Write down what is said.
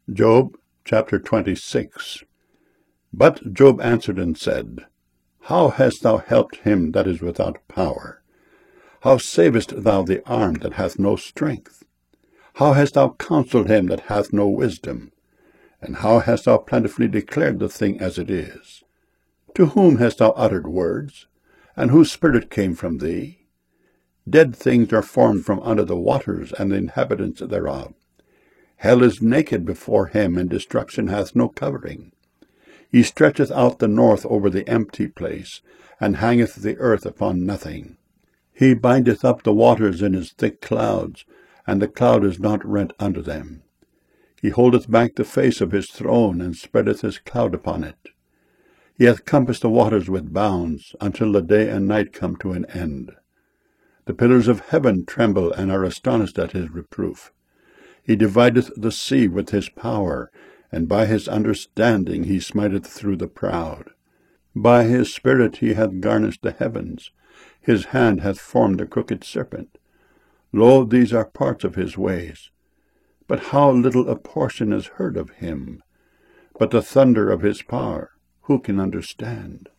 Job chapter 26. But Job answered and said, How hast thou helped him that is without power? How savest thou the arm that hath no strength? How hast thou counselled him that hath no wisdom? And how hast thou plentifully declared the thing as it is? To whom hast thou uttered words? And whose spirit came from thee? Dead things are formed from under the waters, and the inhabitants thereof. Hell is naked before him, and destruction hath no covering. He stretcheth out the north over the empty place, and hangeth the earth upon nothing. He bindeth up the waters in his thick clouds, and the cloud is not rent under them. He holdeth back the face of his throne, and spreadeth his cloud upon it. He hath compassed the waters with bounds, until the day and night come to an end. The pillars of heaven tremble, and are astonished at his reproof. He divideth the sea with his power, and by his understanding he smiteth through the proud. By his spirit he hath garnished the heavens. His hand hath formed the crooked serpent. Lo, these are parts of his ways. But how little a portion is heard of him! But the thunder of his power, who can understand?